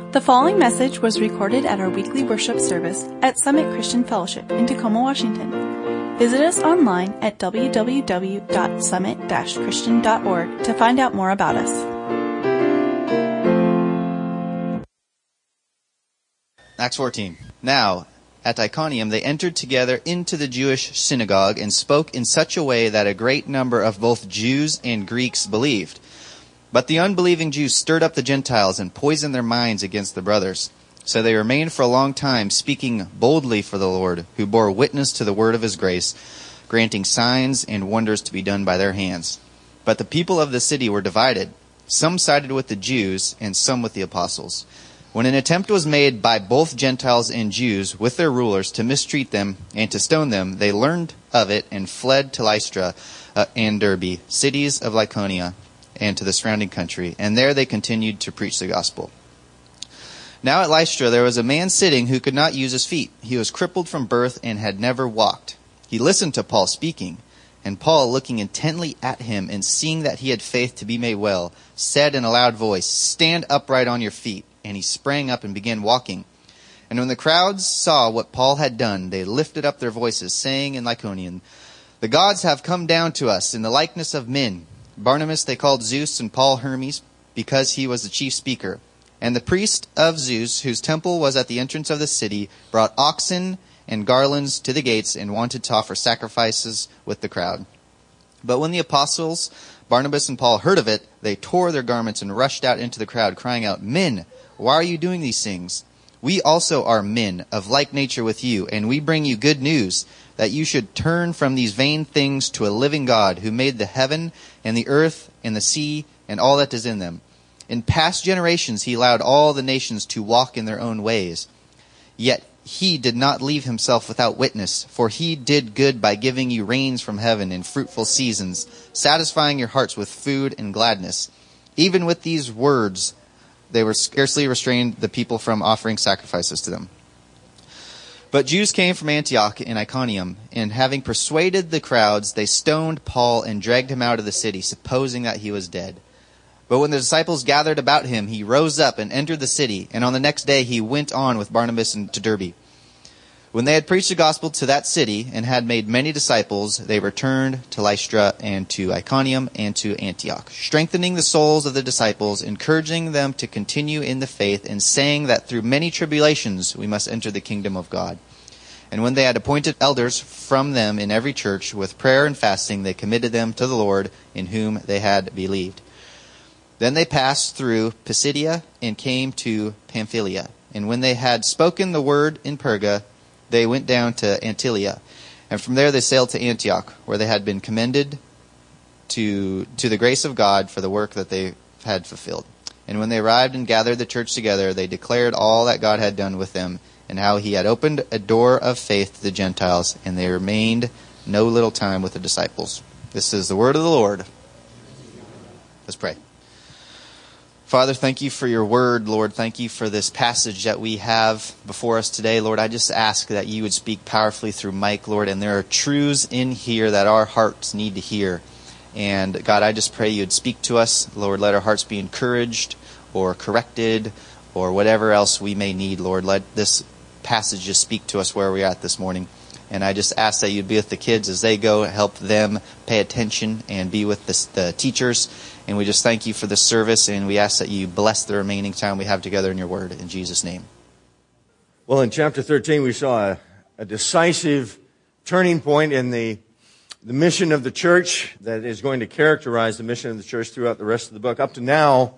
The following message was recorded at our weekly worship service at Summit Christian Fellowship in Tacoma, Washington. Visit us online at www.summit-christian.org to find out more about us. Acts 14. Now, at Iconium they entered together into the Jewish synagogue and spoke in such a way that a great number of both Jews and Greeks believed. But the unbelieving Jews stirred up the Gentiles and poisoned their minds against the brothers. So they remained for a long time, speaking boldly for the Lord, who bore witness to the word of his grace, granting signs and wonders to be done by their hands. But the people of the city were divided. Some sided with the Jews and some with the apostles. When an attempt was made by both Gentiles and Jews with their rulers to mistreat them and to stone them, they learned of it and fled to Lystra and Derbe, cities of Lycaonia, and to the surrounding country, and there they continued to preach the gospel. Now at Lystra there was a man sitting who could not use his feet. He was crippled from birth and had never walked. He listened to Paul speaking, and Paul, looking intently at him and seeing that he had faith to be made well, said in a loud voice, "Stand upright on your feet." And he sprang up and began walking. And when the crowds saw what Paul had done, they lifted up their voices, saying in Lycaonian, "The gods have come down to us in the likeness of men." Barnabas they called Zeus, and Paul Hermes, because he was the chief speaker. And the priest of Zeus, whose temple was at the entrance of the city, brought oxen and garlands to the gates and wanted to offer sacrifices with the crowd. But when the apostles, Barnabas and Paul, heard of it, they tore their garments and rushed out into the crowd, crying out, "Men, why are you doing these things? We also are men of like nature with you, and we bring you good news, that you should turn from these vain things to a living God, who made the heaven and the earth and the sea and all that is in them. In past generations he allowed all the nations to walk in their own ways. Yet he did not leave himself without witness, for he did good by giving you rains from heaven and fruitful seasons, satisfying your hearts with food and gladness." Even with these words, they were scarcely restrained the people from offering sacrifices to them. But Jews came from Antioch and Iconium, and having persuaded the crowds, they stoned Paul and dragged him out of the city, supposing that he was dead. But when the disciples gathered about him, he rose up and entered the city, and on the next day he went on with Barnabas to Derbe. When they had preached the gospel to that city and had made many disciples, they returned to Lystra and to Iconium and to Antioch, strengthening the souls of the disciples, encouraging them to continue in the faith, and saying that through many tribulations we must enter the kingdom of God. And when they had appointed elders from them in every church, with prayer and fasting they committed them to the Lord, in whom they had believed. Then they passed through Pisidia and came to Pamphylia. And when they had spoken the word in Perga, they went down to Antioch, and from there they sailed to Antioch, where they had been commended to the grace of God for the work that they had fulfilled. And when they arrived and gathered the church together, they declared all that God had done with them, and how he had opened a door of faith to the Gentiles, and they remained no little time with the disciples. This is the word of the Lord. Let's pray. Father, thank you for your word, Lord. Thank you for this passage that we have before us today. Lord, I just ask that you would speak powerfully through Mike, Lord, and there are truths in here that our hearts need to hear. And God, I just pray you'd speak to us. Lord, let our hearts be encouraged or corrected or whatever else we may need, Lord. Let this passage just speak to us where we're at this morning. And I just ask that you'd be with the kids as they go, help them pay attention and be with the teachers. And we just thank you for this service, and we ask that you bless the remaining time we have together in your word. In Jesus' name. Well, in chapter 13, we saw a decisive turning point in the mission of the church that is going to characterize the mission of the church throughout the rest of the book. Up to now,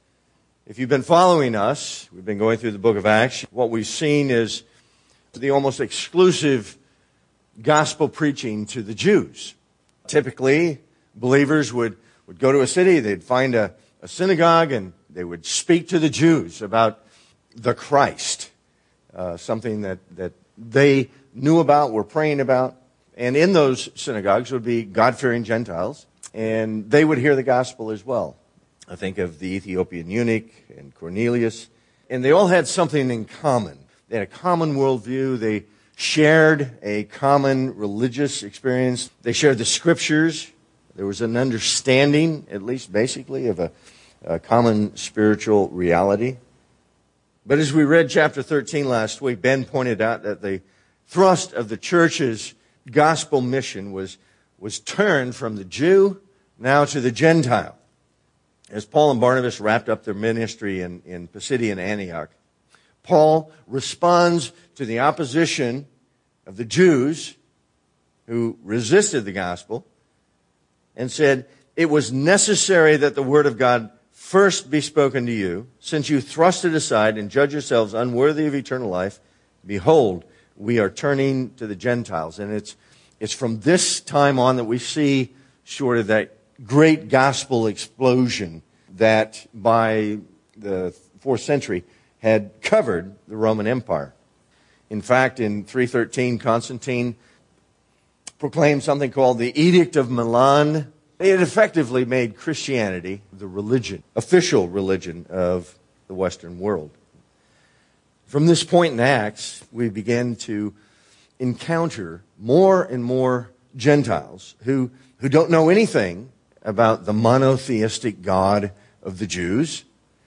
if you've been following us, we've been going through the book of Acts, what we've seen is the almost exclusive gospel preaching to the Jews. Typically, believers would go to a city, they'd find a synagogue, and they would speak to the Jews about the Christ, something that they knew about, were praying about. And in those synagogues would be God-fearing Gentiles, and they would hear the gospel as well. I think of the Ethiopian eunuch and Cornelius, and they all had something in common. They had a common worldview. They shared a common religious experience. They shared the scriptures. There was an understanding, at least basically, of a common spiritual reality. But as we read chapter 13 last week, Ben pointed out that the thrust of the church's gospel mission was turned from the Jew now to the Gentile. As Paul and Barnabas wrapped up their ministry in Pisidian Antioch, Paul responds to the opposition of the Jews who resisted the gospel and said, "It was necessary that the word of God first be spoken to you, since you thrust it aside and judge yourselves unworthy of eternal life. Behold, we are turning to the Gentiles." And it's from this time on that we see sort of that great gospel explosion that by the 4th century had covered the Roman Empire. In fact, in 313, Constantine proclaimed something called the Edict of Milan. It effectively made Christianity the religion, official religion of the Western world. From this point in Acts, we began to encounter more and more Gentiles who don't know anything about the monotheistic God of the Jews.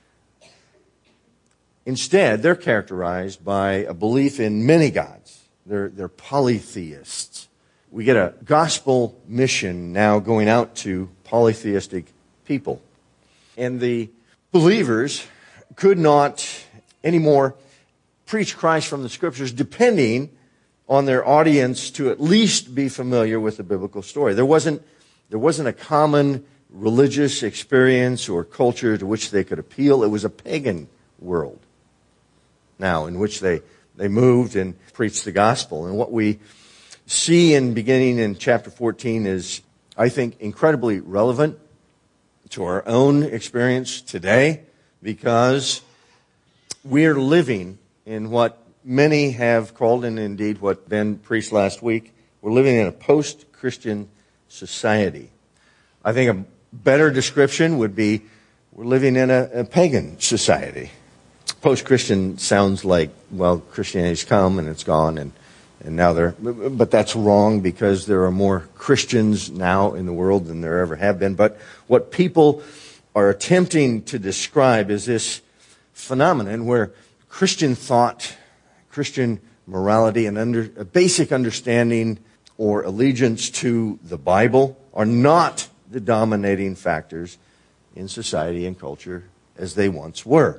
Instead, they're characterized by a belief in many gods. They're polytheists. We get a gospel mission now going out to polytheistic people. And the believers could not anymore preach Christ from the Scriptures depending on their audience to at least be familiar with the biblical story. There wasn't a common religious experience or culture to which they could appeal. It was a pagan world now in which they moved and preached the gospel. And what we see beginning in chapter 14 is, I think, incredibly relevant to our own experience today, because we're living in what many have called, and indeed what Ben preached last week, we're living in a post-Christian society. I think a better description would be we're living in a pagan society. Post-Christian sounds like, well, Christianity's come and it's gone, and now but that's wrong, because there are more Christians now in the world than there ever have been. But what people are attempting to describe is this phenomenon where Christian thought, Christian morality, and a basic understanding or allegiance to the Bible are not the dominating factors in society and culture as they once were.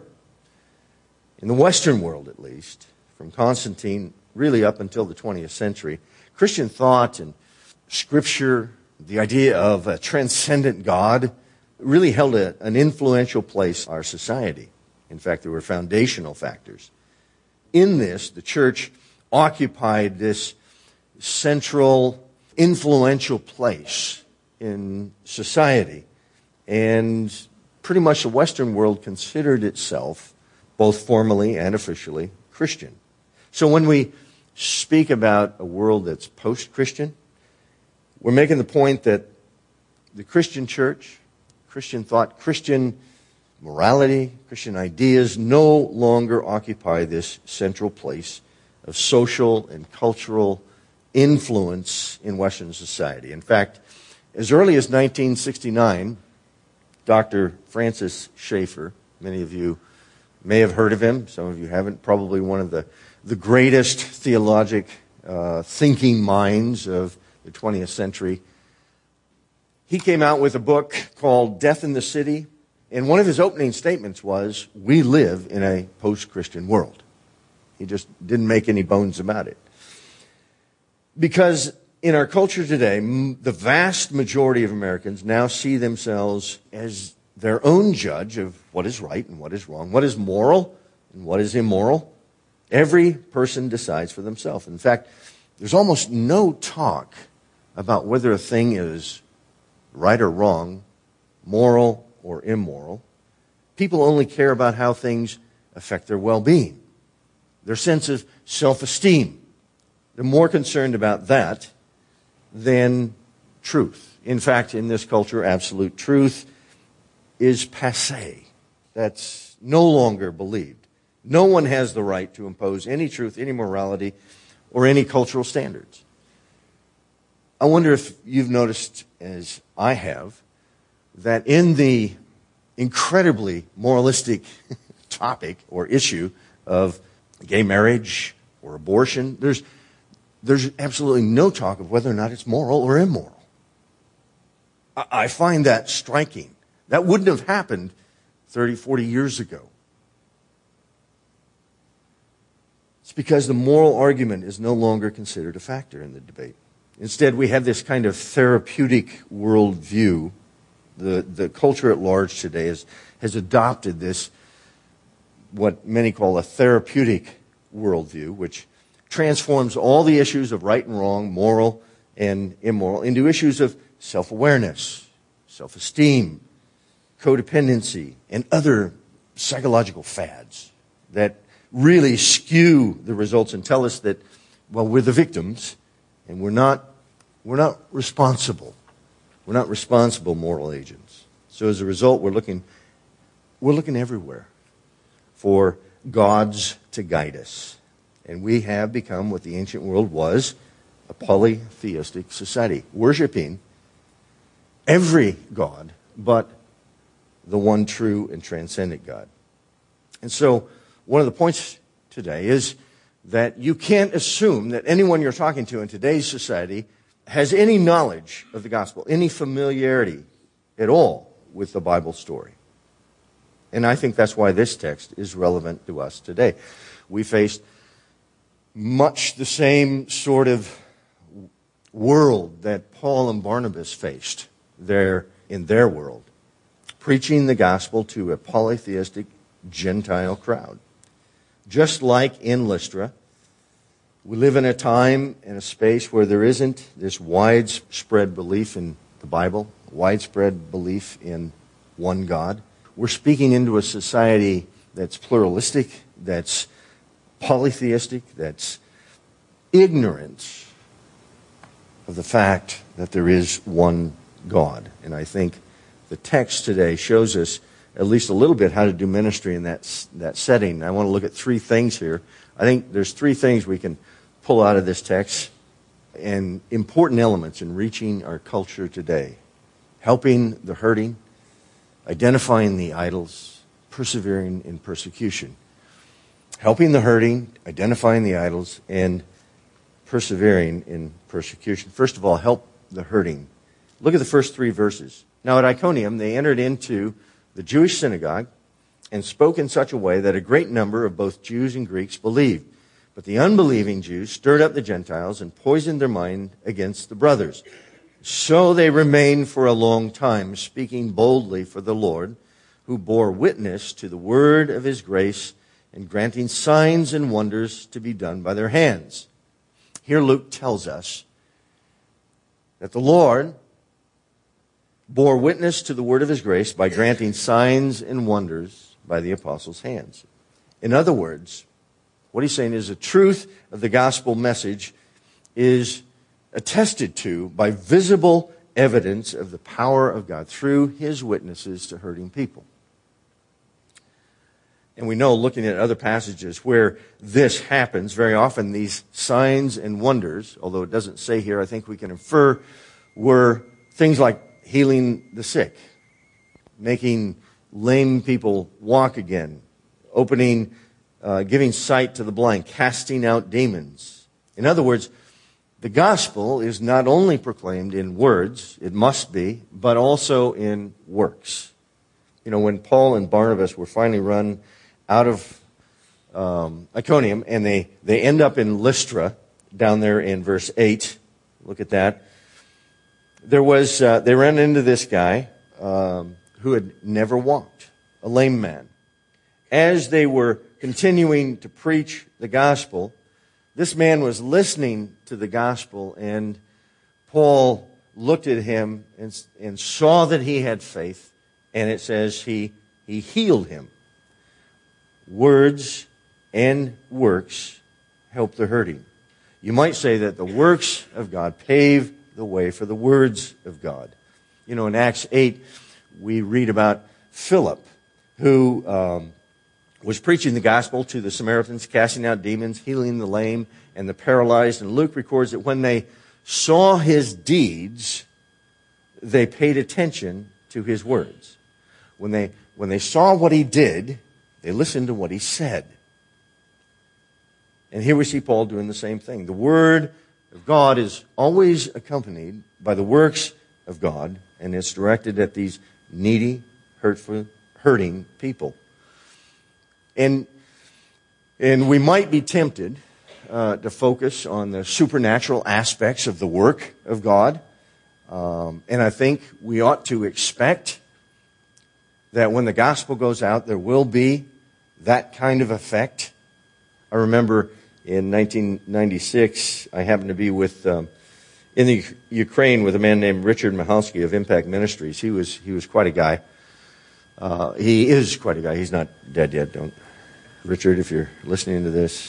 In the Western world, at least, from Constantine really up until the 20th century, Christian thought and Scripture, the idea of a transcendent God, really held an influential place in our society. In fact, there were foundational factors. In this, the church occupied this central, influential place in society. And pretty much the Western world considered itself, both formally and officially, Christian. So when we speak about a world that's post-Christian, we're making the point that the Christian church, Christian thought, Christian morality, Christian ideas no longer occupy this central place of social and cultural influence in Western society. In fact, as early as 1969, Dr. Francis Schaeffer, many of you may have heard of him, some of you haven't, probably one of the greatest theologic thinking minds of the 20th century. He came out with a book called Death in the City, and one of his opening statements was, we live in a post-Christian world. He just didn't make any bones about it. Because in our culture today, the vast majority of Americans now see themselves as their own judge of what is right and what is wrong, what is moral and what is immoral. Every person decides for themselves. In fact, there's almost no talk about whether a thing is right or wrong, moral or immoral. People only care about how things affect their well-being, their sense of self-esteem. They're more concerned about that than truth. In fact, in this culture, absolute truth is passé. That's no longer believed. No one has the right to impose any truth, any morality, or any cultural standards. I wonder if you've noticed, as I have, that in the incredibly moralistic topic or issue of gay marriage or abortion. There's absolutely no talk of whether or not it's moral or immoral. I find that striking. That wouldn't have happened 30, 40 years ago. It's because the moral argument is no longer considered a factor in the debate. Instead, we have this kind of therapeutic worldview. The culture at large today has adopted this, what many call a therapeutic worldview, which transforms all the issues of right and wrong, moral and immoral, into issues of self-awareness, self-esteem, codependency, and other psychological fads that really skew the results and tell us that, well, we're the victims and we're not responsible. We're not responsible moral agents. So as a result, we're looking everywhere for gods to guide us. And we have become what the ancient world was, a polytheistic society, worshiping every god but the one true and transcendent God. And so one of the points today is that you can't assume that anyone you're talking to in today's society has any knowledge of the gospel, any familiarity at all with the Bible story. And I think that's why this text is relevant to us today. We faced much the same sort of world that Paul and Barnabas faced there in their world, preaching the gospel to a polytheistic Gentile crowd. Just like in Lystra, we live in a time and a space where there isn't this widespread belief in the Bible, widespread belief in one God. We're speaking into a society that's pluralistic, that's polytheistic, that's ignorant of the fact that there is one God. And I think the text today shows us at least a little bit how to do ministry in that setting. I want to look at three things here. I think there's three things we can pull out of this text and important elements in reaching our culture today. Helping the hurting, identifying the idols, persevering in persecution. Helping the hurting, identifying the idols, and persevering in persecution. First of all, help the hurting. Look at the first three verses. Now at Iconium, they entered into the Jewish synagogue and spoke in such a way that a great number of both Jews and Greeks believed. But the unbelieving Jews stirred up the Gentiles and poisoned their mind against the brothers. So they remained for a long time, speaking boldly for the Lord, who bore witness to the word of his grace and granting signs and wonders to be done by their hands. Here Luke tells us that the Lord bore witness to the word of his grace by granting signs and wonders by the apostles' hands. In other words, what he's saying is the truth of the gospel message is attested to by visible evidence of the power of God through his witnesses to hurting people. And we know, looking at other passages where this happens, very often these signs and wonders, although it doesn't say here, I think we can infer, were things like healing the sick, making lame people walk again, giving sight to the blind, casting out demons. In other words, the gospel is not only proclaimed in words, it must be, but also in works. You know, when Paul and Barnabas were finally run out of Iconium, and they end up in Lystra, down there in verse 8. Look at that. They ran into this guy who had never walked, a lame man. As they were continuing to preach the gospel, this man was listening to the gospel, and Paul looked at him and saw that he had faith, and it says he healed him. Words and works help the hurting. You might say that the works of God pave the way for the words of God. You know, in Acts 8, we read about Philip, who was preaching the gospel to the Samaritans, casting out demons, healing the lame and the paralyzed. And Luke records that when they saw his deeds, they paid attention to his words. When they saw what he did, they listened to what he said. And here we see Paul doing the same thing. The Word of God is always accompanied by the works of God, and it's directed at these needy, hurting people. And we might be tempted to focus on the supernatural aspects of the work of God. And I think we ought to expect that when the gospel goes out, there will be that kind of effect. I remember in 1996, I happened to be in the Ukraine with a man named Richard Michalski of Impact Ministries. He was quite a guy. He is quite a guy. He's not dead yet. Don't, Richard, if you're listening to this.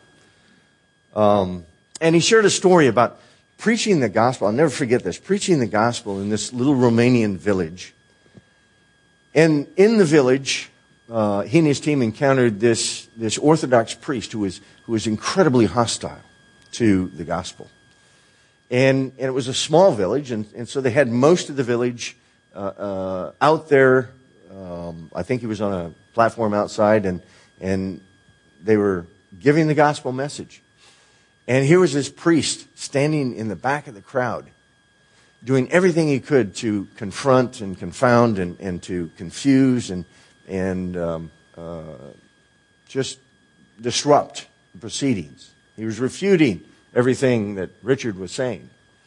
And he shared a story about preaching the gospel. I'll never forget this. Preaching the gospel in this little Romanian village. And in the village, he and his team encountered this Orthodox priest who was incredibly hostile to the gospel. And it was a small village, and so they had most of the village out there. I think he was on a platform outside, and they were giving the gospel message. And here was this priest standing in the back of the crowd, doing everything he could to confront and confound and to confuse and just disrupt the proceedings. He was refuting everything that Richard was saying.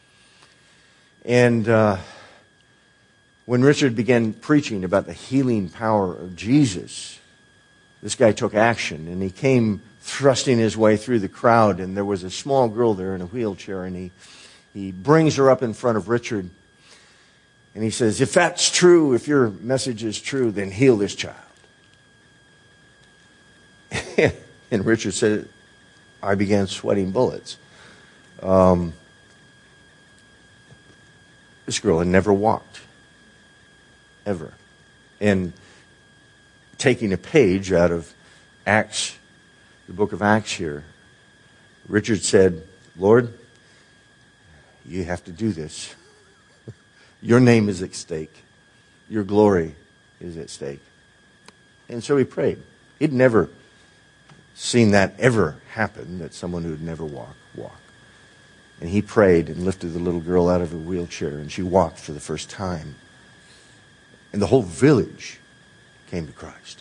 And when Richard began preaching about the healing power of Jesus, this guy took action, and he came thrusting his way through the crowd, and there was a small girl there in a wheelchair, and he brings her up in front of Richard, and he says, "If that's true, if your message is true, then heal this child." And Richard said, I began sweating bullets. This girl had never walked, ever. And taking a page out of Acts, the book of Acts here, Richard said, "Lord, you have to do this. Your name is at stake. Your glory is at stake." And so he prayed. He'd never seen that ever happen, that someone who had never walk. And he prayed and lifted the little girl out of her wheelchair, and she walked for the first time. And the whole village came to Christ.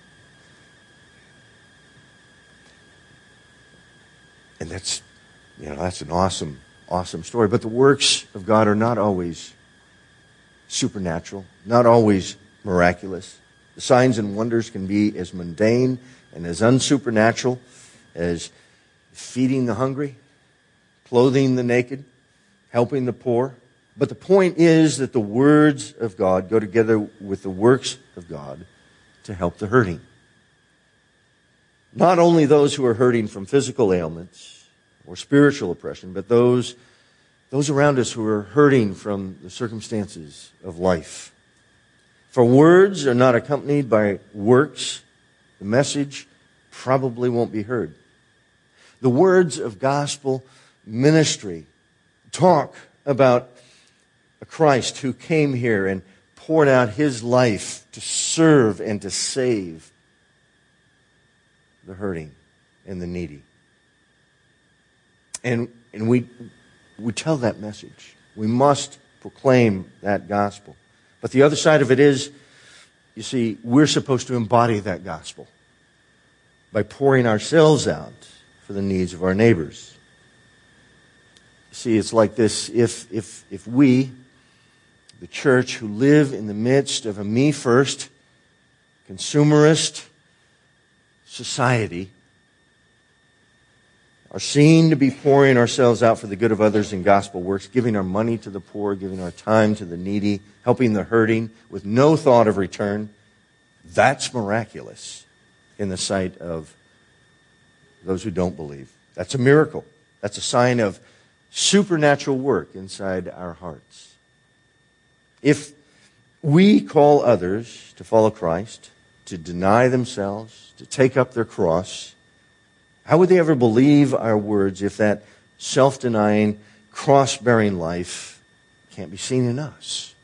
And that's an awesome story. But the works of God are not always supernatural, not always miraculous. The signs and wonders can be as mundane and as unsupernatural as feeding the hungry, clothing the naked, helping the poor. But the point is that the words of God go together with the works of God to help the hurting. Not only those who are hurting from physical ailments or spiritual oppression, but those around us who are hurting from the circumstances of life. For words are not accompanied by works, the message probably won't be heard. The words of gospel ministry talk about a Christ who came here and poured out his life to serve and to save the hurting and the needy. And we tell that message. We must proclaim that gospel. But the other side of it is, you see, we're supposed to embody that gospel by pouring ourselves out for the needs of our neighbors. See, it's like this. If we, the church, who live in the midst of a me-first, consumerist society, are seen to be pouring ourselves out for the good of others in gospel works, giving our money to the poor, giving our time to the needy, helping the hurting with no thought of return, that's miraculous in the sight of those who don't believe. That's a miracle. That's a sign of supernatural work inside our hearts. If we call others to follow Christ, to deny themselves, to take up their cross, how would they ever believe our words if that self-denying, cross-bearing life can't be seen in us?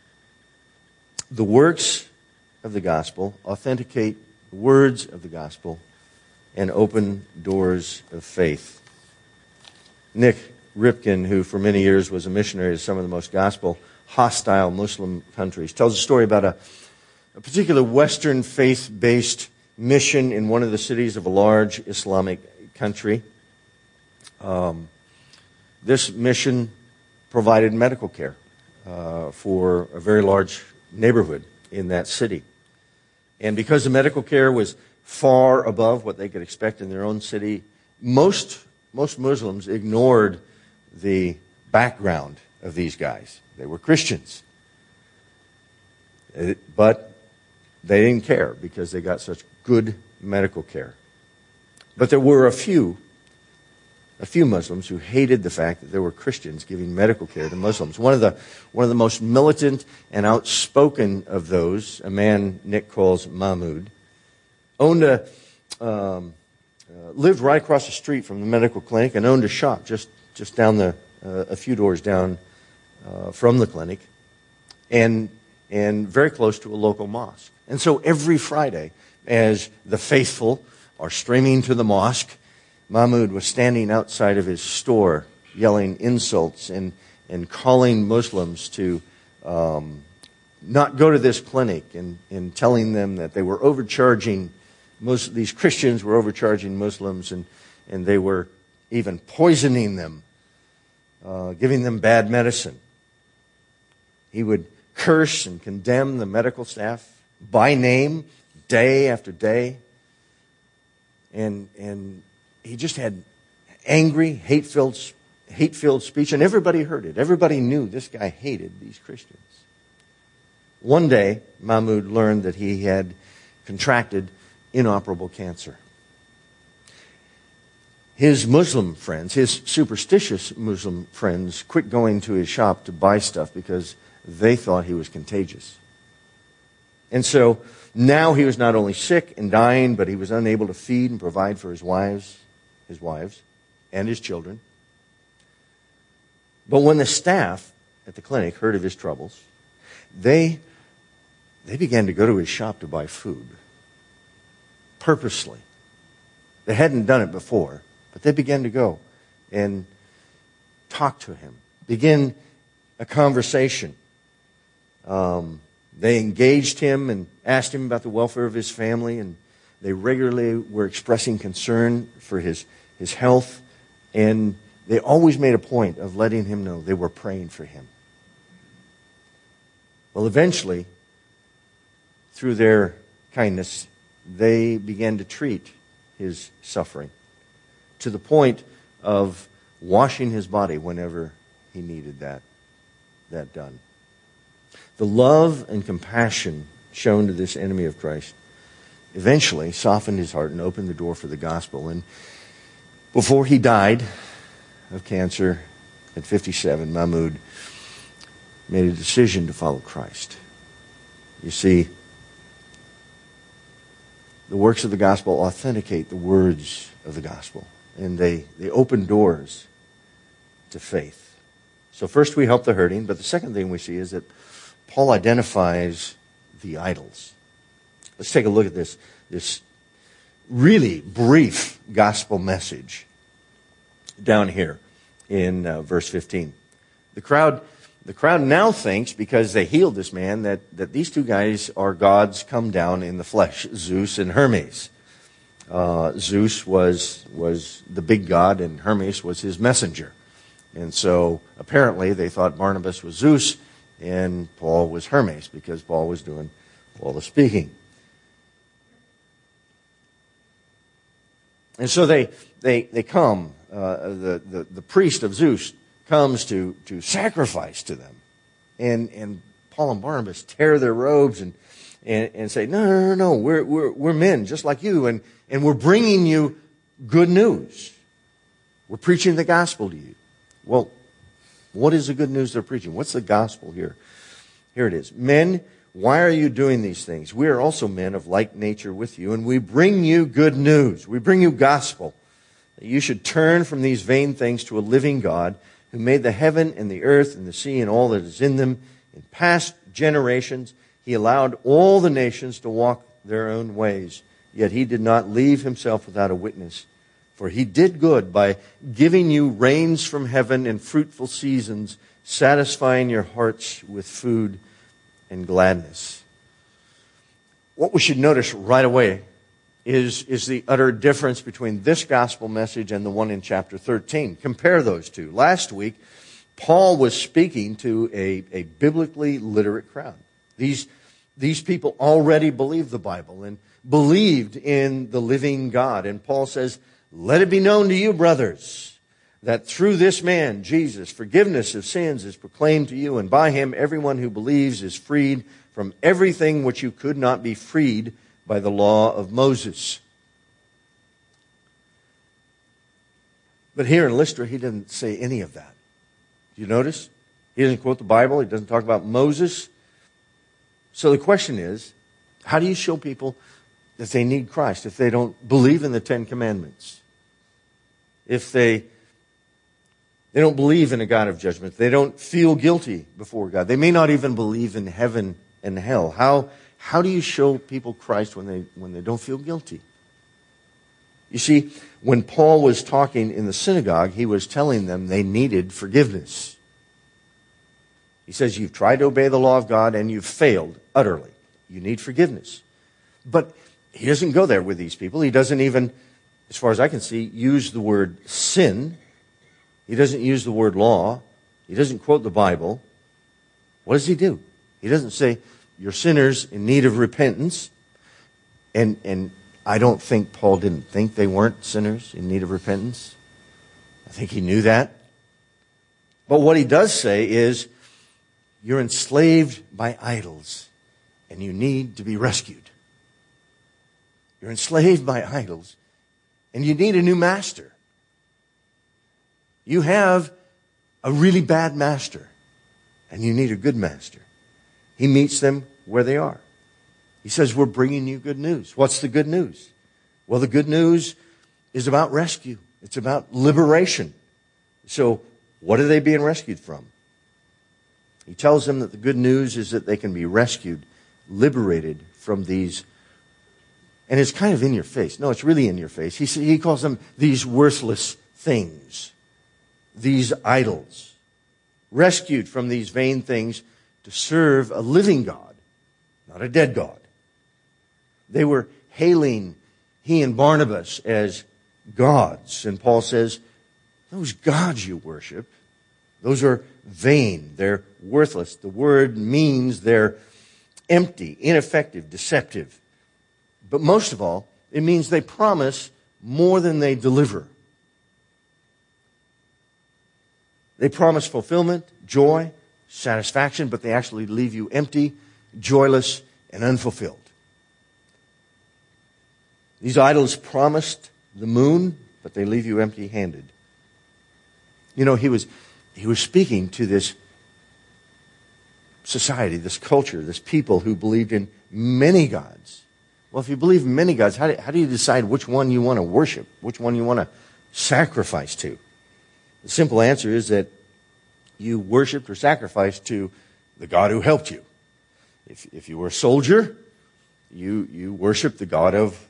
The works of the gospel authenticate the words of the gospel and open doors of faith. Nick Ripken, who for many years was a missionary to some of the most gospel-hostile Muslim countries, tells a story about a particular Western faith-based mission in one of the cities of a large Islamic country. This mission provided medical care for a very large neighborhood in that city. And because the medical care was far above what they could expect in their own city, most Muslims ignored the background of these guys. They were Christians. But they didn't care because they got such good medical care. But there were a few Muslims who hated the fact that there were Christians giving medical care to Muslims. One of the most militant and outspoken of those, a man Nick calls Mahmoud, lived right across the street from the medical clinic and owned a shop just down a few doors down from the clinic, and very close to a local mosque. And so every Friday, as the faithful are streaming to the mosque, Mahmoud was standing outside of his store yelling insults and calling Muslims to not go to this clinic and telling them that they were overcharging, these Christians were overcharging Muslims and they were even poisoning them, giving them bad medicine. He would curse and condemn the medical staff by name day after day. And he just had angry, hate-filled speech, and everybody heard it. Everybody knew this guy hated these Christians. One day, Mahmoud learned that he had contracted inoperable cancer. His Muslim friends, his superstitious Muslim friends, quit going to his shop to buy stuff because they thought he was contagious. And so now he was not only sick and dying, but he was unable to feed and provide for his wives, and his children. But when the staff at the clinic heard of his troubles, they began to go to his shop to buy food. Purposely. They hadn't done it before, but they began to go and talk to him, begin a conversation. They engaged him and asked him about the welfare of his family, and they regularly were expressing concern for his health, and they always made a point of letting him know they were praying for him. Well, eventually, through their kindness, they began to treat his suffering to the point of washing his body whenever he needed that done. The love and compassion shown to this enemy of Christ eventually softened his heart and opened the door for the gospel. And before he died of cancer at 57, Mahmoud made a decision to follow Christ. You see, the works of the gospel authenticate the words of the gospel, and they open doors to faith. So first we help the hurting, but the second thing we see is that Paul identifies the idols. Let's take a look at this really brief gospel message down here in verse 15. The crowd now thinks, because they healed this man, that these two guys are gods come down in the flesh, Zeus and Hermes. Zeus was the big god, and Hermes was his messenger. And so apparently they thought Barnabas was Zeus and Paul was Hermes, because Paul was doing all the speaking. And so they come. The priest of Zeus comes to sacrifice to them, and Paul and Barnabas tear their robes and say, no, we're men just like you, and we're bringing you good news. We're preaching the gospel to you. Well, what is the good news they're preaching? What's the gospel here? Here it is. Men, why are you doing these things? We are also men of like nature with you, and we bring you good news. We bring you gospel. That you should turn from these vain things to a living God who made the heaven and the earth and the sea and all that is in them. In past generations, he allowed all the nations to walk their own ways yet he did not leave himself without a witness. For he did good by giving you rains from heaven and fruitful seasons, satisfying your hearts with food and gladness. What we should notice right away is the utter difference between this gospel message and the one in chapter 13. Compare those two. Last week, Paul was speaking to a biblically literate crowd. These people already believed the Bible and believed in the living God. And Paul says, "Let it be known to you, brothers, that through this man, Jesus, forgiveness of sins is proclaimed to you, and by him everyone who believes is freed from everything which you could not be freed by the law of Moses." But here in Lystra, he didn't say any of that. Do you notice? He doesn't quote the Bible. He doesn't talk about Moses. So the question is, how do you show people that they need Christ if they don't believe in the Ten Commandments? If they don't believe in a God of judgment, they don't feel guilty before God, they may not even believe in heaven and hell. How do you show people Christ when they don't feel guilty? You see, when Paul was talking in the synagogue, he was telling them they needed forgiveness. He says, you've tried to obey the law of God and you've failed utterly. You need forgiveness. But he doesn't go there with these people. He doesn't even, as far as I can see, use the word sin. He doesn't use the word law. He doesn't quote the Bible. What does he do? He doesn't say, you're sinners in need of repentance. And I don't think Paul didn't think they weren't sinners in need of repentance. I think he knew that. But what he does say is, you're enslaved by idols and you need to be rescued. You're enslaved by idols and you need a new master. You have a really bad master and you need a good master. He meets them where they are. He says, we're bringing you good news. What's the good news? Well, the good news is about rescue. It's about liberation. So what are they being rescued from? He tells them that the good news is that they can be rescued, liberated from these, and it's kind of in your face. No, it's really in your face. He calls them these worthless things, these idols, rescued from these vain things to serve a living God, not a dead God. They were hailing he and Barnabas as gods. And Paul says, those gods you worship, those are vain. They're worthless. The word means they're empty, ineffective, deceptive. But most of all, it means they promise more than they deliver. They promise fulfillment, joy, satisfaction, but they actually leave you empty, joyless, and unfulfilled. These idols promised the moon, but they leave you empty-handed. You know, he was speaking to this society, this culture, this people who believed in many gods. Well, if you believe in many gods, how do you decide which one you want to worship, which one you want to sacrifice to? The simple answer is that you worshiped or sacrificed to the God who helped you. If you were a soldier, you worshiped the God of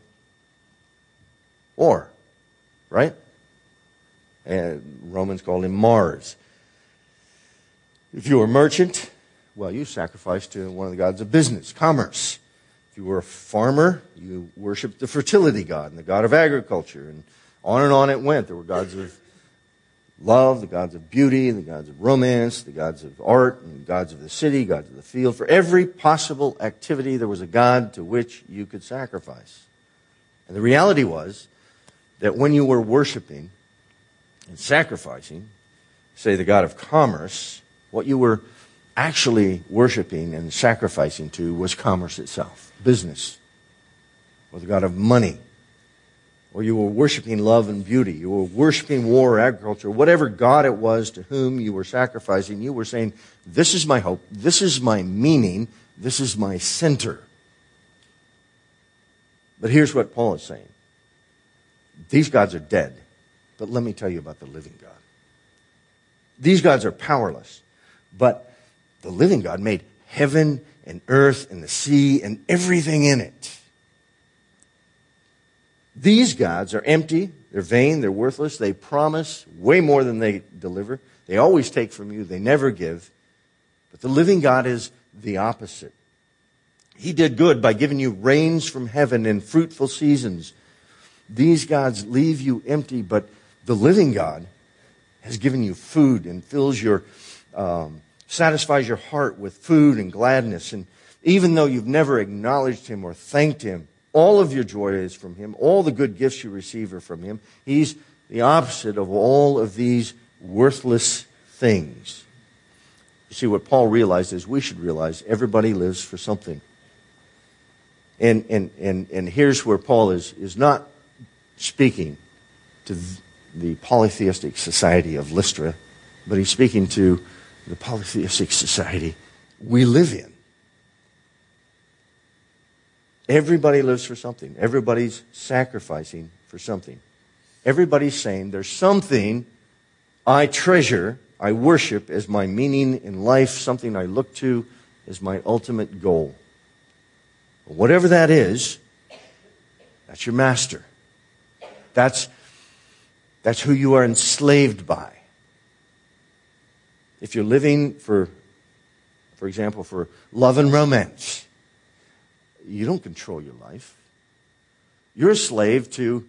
war, right? And Romans called him Mars. If you were a merchant, well, you sacrificed to one of the gods of business, commerce. If you were a farmer, you worshiped the fertility god and the god of agriculture. And on it went. There were gods of love, the gods of beauty, the gods of romance, the gods of art, and the gods of the city, gods of the field. For every possible activity, there was a god to which you could sacrifice. And the reality was that when you were worshiping and sacrificing, say the god of commerce, what you were actually worshiping and sacrificing to was commerce itself, business, or the god of money. Or you were worshiping love and beauty. You were worshiping war or agriculture. Whatever god it was to whom you were sacrificing, you were saying, this is my hope, this is my meaning, this is my center. But here's what Paul is saying. These gods are dead, but let me tell you about the living God. These gods are powerless, but the living God made heaven and earth and the sea and everything in it. These gods are empty, they're vain, they're worthless, they promise way more than they deliver. They always take from you, they never give. But the living God is the opposite. He did good by giving you rains from heaven and fruitful seasons. These gods leave you empty, but the living God has given you food and fills your, satisfies your heart with food and gladness. And even though you've never acknowledged Him or thanked Him, all of your joy is from Him. All the good gifts you receive are from Him. He's the opposite of all of these worthless things. You see, what Paul realized is we should realize everybody lives for something. And here's where Paul is not speaking to the polytheistic society of Lystra, but he's speaking to the polytheistic society we live in. Everybody lives for something. Everybody's sacrificing for something. Everybody's saying there's something I treasure, I worship as my meaning in life, something I look to as my ultimate goal. Whatever that is, that's your master. That's who you are enslaved by. If you're living for example, for love and romance, you don't control your life. You're a slave to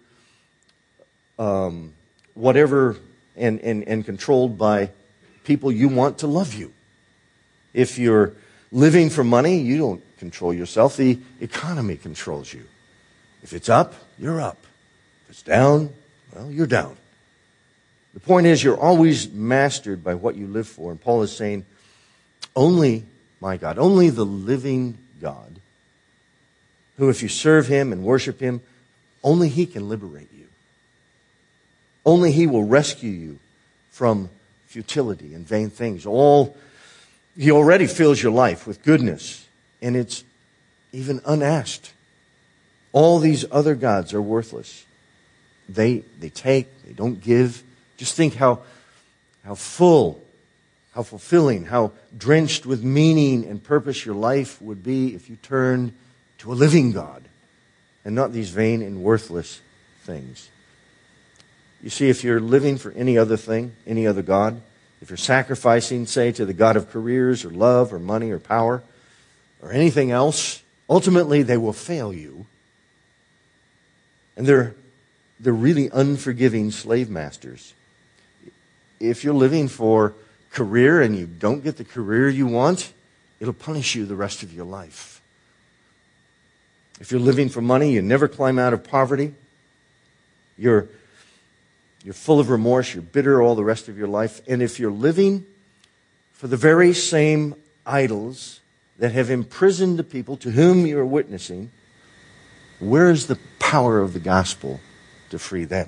whatever and controlled by people you want to love you. If you're living for money, you don't control yourself. The economy controls you. If it's up, you're up. If it's down, well, you're down. The point is, you're always mastered by what you live for. And Paul is saying, only my God, only the living God, who if you serve Him and worship Him, only He can liberate you. Only He will rescue you from futility and vain things. He already fills your life with goodness, and it's even unasked. All these other gods are worthless. They take, they don't give. Just think how full, how fulfilling, how drenched with meaning and purpose your life would be if you turned to a living God and not these vain and worthless things. You see, if you're living for any other thing, any other God, if you're sacrificing, say, to the God of careers or love or money or power or anything else, ultimately they will fail you. And they're really unforgiving slave masters. If you're living for career and you don't get the career you want, it'll punish you the rest of your life. If you're living for money, you never climb out of poverty. You're full of remorse. You're bitter all the rest of your life. And if you're living for the very same idols that have imprisoned the people to whom you're witnessing, where is the power of the gospel to free them?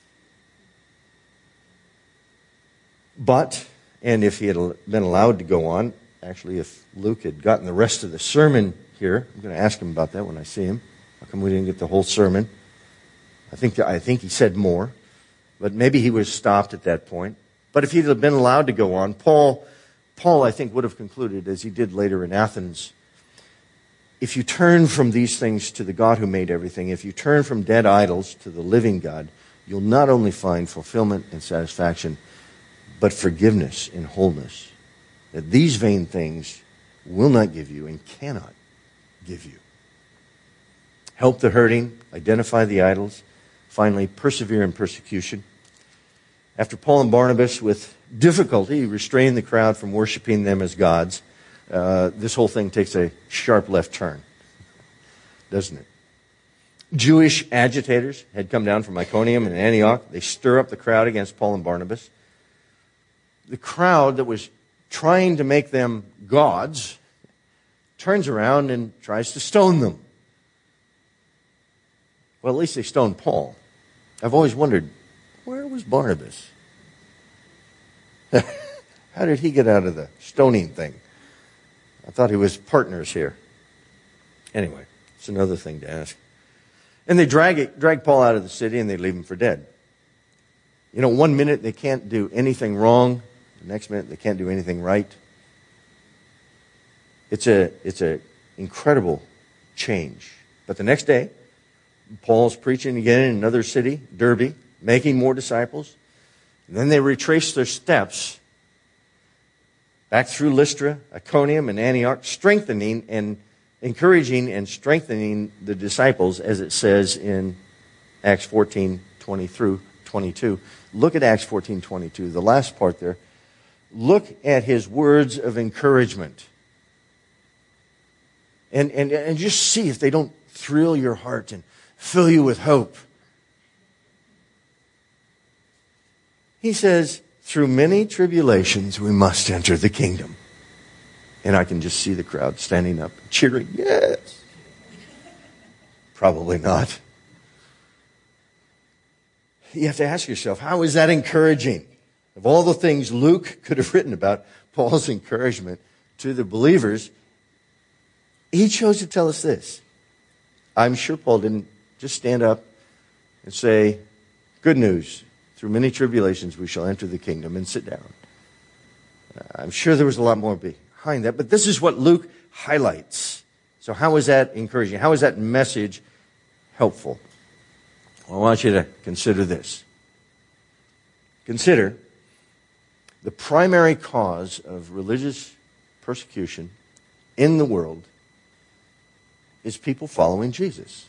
But, and if he had been allowed to go on, actually if Luke had gotten the rest of the sermon here, I'm going to ask him about that when I see him. How come we didn't get the whole sermon? I think he said more, but maybe he was stopped at that point. But if he'd have been allowed to go on, Paul, I think, would have concluded, as he did later in Athens, if you turn from these things to the God who made everything, if you turn from dead idols to the living God, you'll not only find fulfillment and satisfaction, but forgiveness and wholeness. That these vain things will not give you and cannot give you. Help the hurting, identify the idols, finally persevere in persecution. After Paul and Barnabas, with difficulty, restrained the crowd from worshiping them as gods, this whole thing takes a sharp left turn, doesn't it? Jewish agitators had come down from Iconium and Antioch. They stir up the crowd against Paul and Barnabas. The crowd that was trying to make them gods turns around and tries to stone them. Well, at least they stoned Paul. I've always wondered, where was Barnabas? How did he get out of the stoning thing? I thought he was partners here. Anyway, it's another thing to ask. And they drag Paul out of the city and they leave him for dead. You know, 1 minute they can't do anything wrong. The next minute they can't do anything right. It's a incredible change. But the next day, Paul's preaching again in another city, Derbe, making more disciples. And then they retrace their steps back through Lystra, Iconium, and Antioch, strengthening and encouraging and strengthening the disciples, as it says in Acts 14:20 through 22. Look at Acts 14:22, the last part there. Look at his words of encouragement. And just see if they don't thrill your heart and fill you with hope. He says, through many tribulations we must enter the kingdom. And I can just see the crowd standing up, cheering, yes. Probably not. You have to ask yourself, how is that encouraging? Of all the things Luke could have written about Paul's encouragement to the believers, he chose to tell us this. I'm sure Paul didn't just stand up and say, good news, through many tribulations we shall enter the kingdom, and sit down. I'm sure there was a lot more behind that, but this is what Luke highlights. So how is that encouraging? How is that message helpful? Well, I want you to consider this. Consider the primary cause of religious persecution in the world is people following Jesus.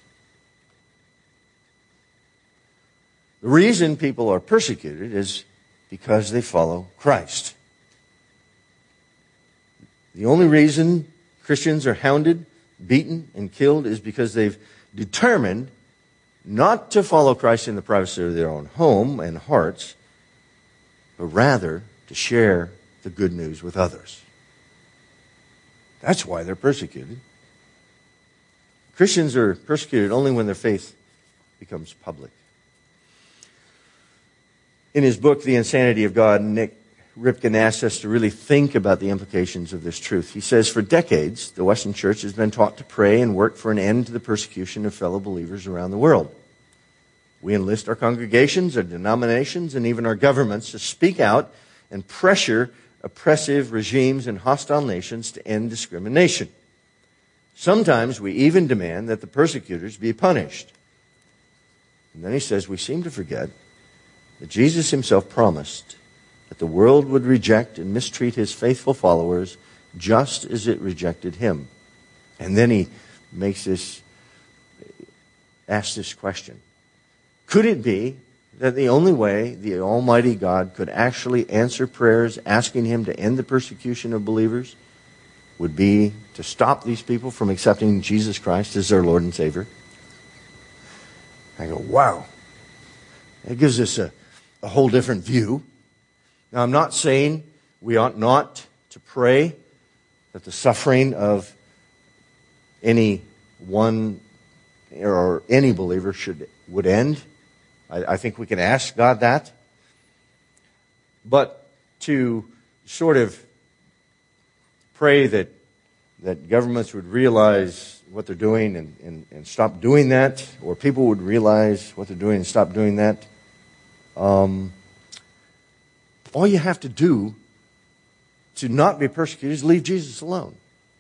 The reason people are persecuted is because they follow Christ. The only reason Christians are hounded, beaten, and killed is because they've determined not to follow Christ in the privacy of their own home and hearts, but rather to share the good news with others. That's why they're persecuted. Christians are persecuted only when their faith becomes public. In his book, The Insanity of God, Nick Ripken asks us to really think about the implications of this truth. He says, for decades, the Western Church has been taught to pray and work for an end to the persecution of fellow believers around the world. We enlist our congregations, our denominations, and even our governments to speak out and pressure oppressive regimes and hostile nations to end discrimination. Sometimes we even demand that the persecutors be punished. And then he says, we seem to forget that Jesus himself promised that the world would reject and mistreat his faithful followers just as it rejected him. And then he asks this question. Could it be that the only way the Almighty God could actually answer prayers asking him to end the persecution of believers would be to stop these people from accepting Jesus Christ as their Lord and Savior? I go, wow. That gives us a whole different view. Now, I'm not saying we ought not to pray that the suffering of any one or any believer would end. I think we can ask God that. But to sort of pray that governments would realize what they're doing and stop doing that, or people would realize what they're doing and stop doing that, all you have to do to not be persecuted is leave Jesus alone.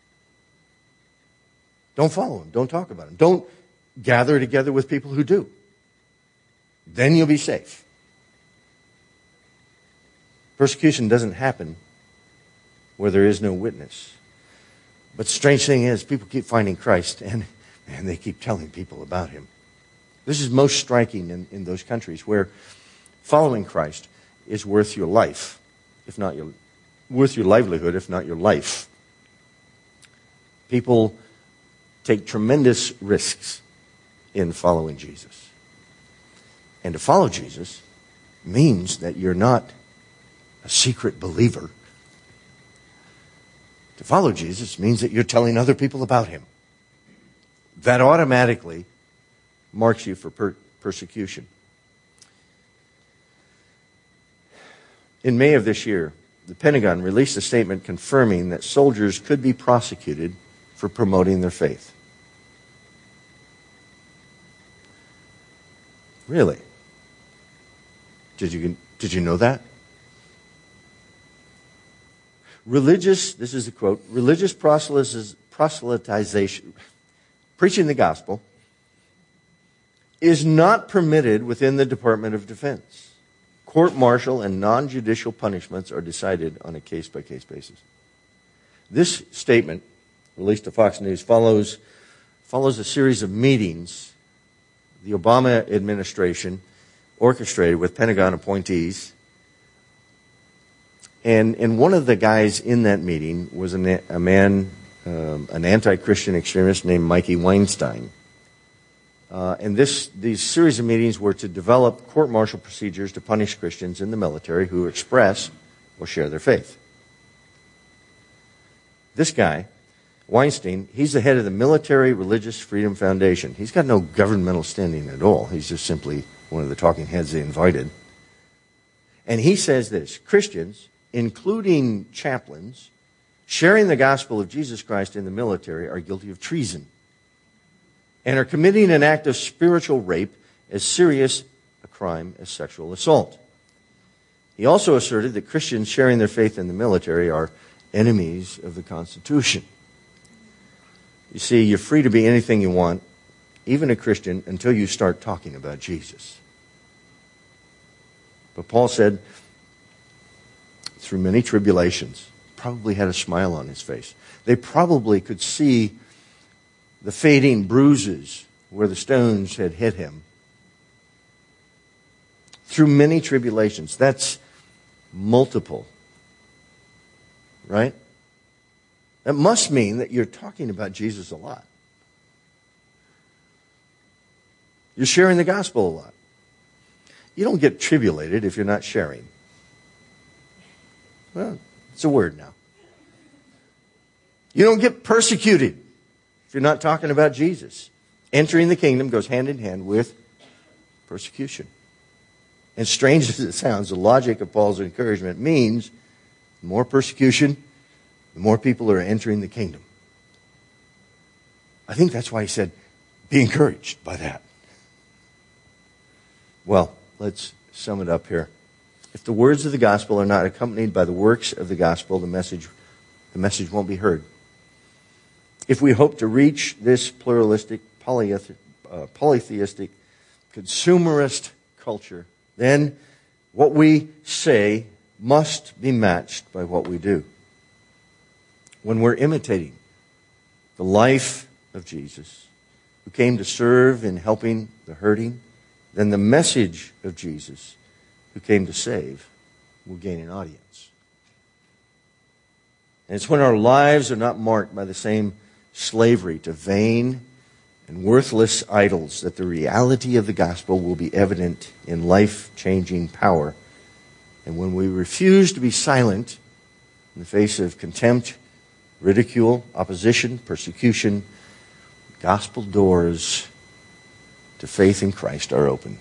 Don't follow him. Don't talk about him. Don't gather together with people who do. Then you'll be safe. Persecution doesn't happen where there is no witness. But the strange thing is, people keep finding Christ and they keep telling people about him. This is most striking in those countries where following Christ is worth your life, worth your livelihood, if not your life. People take tremendous risks in following Jesus. And to follow Jesus means that you're not a secret believer. To follow Jesus means that you're telling other people about him. That automatically marks you for persecution. In May of this year, the Pentagon released a statement confirming that soldiers could be prosecuted for promoting their faith. Really? Did you know that? This is a quote, religious proselytization, preaching the gospel, is not permitted within the Department of Defense. Court-martial and non-judicial punishments are decided on a case-by-case basis. This statement, released to Fox News, follows a series of meetings the Obama administration orchestrated with Pentagon appointees. And one of the guys in that meeting was an anti-Christian extremist named Mikey Weinstein. And these series of meetings were to develop court-martial procedures to punish Christians in the military who express or share their faith. This guy, Weinstein, he's the head of the Military Religious Freedom Foundation. He's got no governmental standing at all. He's just simply one of the talking heads they invited. And he says this: Christians, including chaplains, sharing the gospel of Jesus Christ in the military are guilty of treason and are committing an act of spiritual rape as serious a crime as sexual assault. He also asserted that Christians sharing their faith in the military are enemies of the Constitution. You see, you're free to be anything you want, even a Christian, until you start talking about Jesus. But Paul said, through many tribulations, probably had a smile on his face. They probably could see the fading bruises where the stones had hit him. Through many tribulations. That's multiple. Right? That must mean that you're talking about Jesus a lot. You're sharing the gospel a lot. You don't get tribulated if you're not sharing. Well, it's a word now. You don't get persecuted if you're not talking about Jesus. Entering the kingdom goes hand in hand with persecution. And strange as it sounds, the logic of Paul's encouragement means the more persecution, the more people are entering the kingdom. I think that's why he said, be encouraged by that. Well, let's sum it up here. If the words of the gospel are not accompanied by the works of the gospel, the message won't be heard. If we hope to reach this pluralistic, polytheistic, consumerist culture, then what we say must be matched by what we do. When we're imitating the life of Jesus, who came to serve in helping the hurting, then the message of Jesus, who came to save, will gain an audience. And it's when our lives are not marked by the same slavery to vain and worthless idols that the reality of the gospel will be evident in life-changing power. And when we refuse to be silent in the face of contempt, ridicule, opposition, persecution, gospel doors to faith in Christ are open.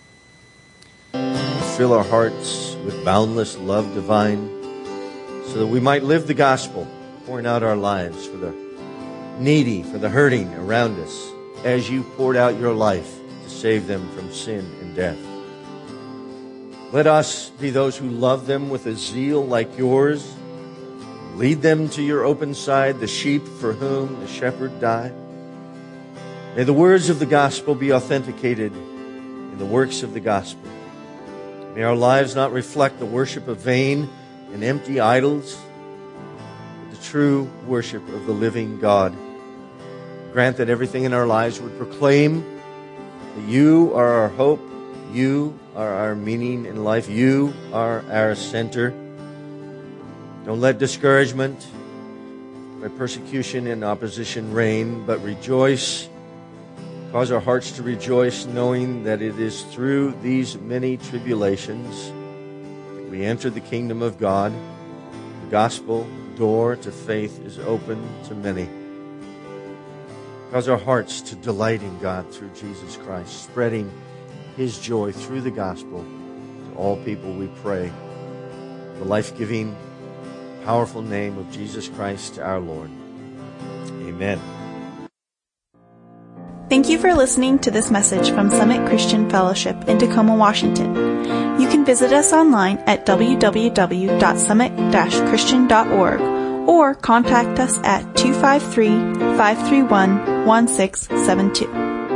Fill our hearts with boundless love divine, so that we might live the gospel, pouring out our lives for the needy, for the hurting around us, as you poured out your life to save them from sin and death. Let us be those who love them with a zeal like yours. Lead them to your open side, the sheep for whom the shepherd died. May the words of the gospel be authenticated in the works of the gospel. May our lives not reflect the worship of vain and empty idols, but the true worship of the living God. Grant that everything in our lives would proclaim that you are our hope, you are our meaning in life, you are our center. Don't let discouragement by persecution and opposition reign, but rejoice. Cause our hearts to rejoice, knowing that it is through these many tribulations that we enter the kingdom of God. The gospel door to faith is open to many. Cause our hearts to delight in God through Jesus Christ, spreading His joy through the gospel to all people, we pray. The life-giving, powerful name of Jesus Christ, our Lord. Amen. Thank you for listening to this message from Summit Christian Fellowship in Tacoma, Washington. You can visit us online at www.summit-christian.org or contact us at 253-531-1672.